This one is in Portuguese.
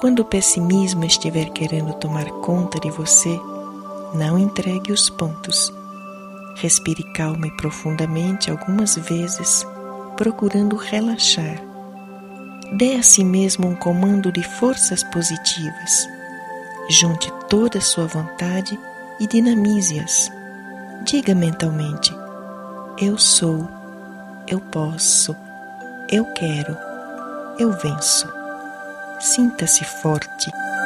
Quando o pessimismo estiver querendo tomar conta de você, não entregue os pontos. Respire calma e profundamente algumas vezes, procurando relaxar. Dê a si mesmo um comando de forças positivas. Junte toda a sua vontade e dinamize-as. Diga mentalmente: eu sou, eu posso, eu quero, eu venço. Sinta-se forte.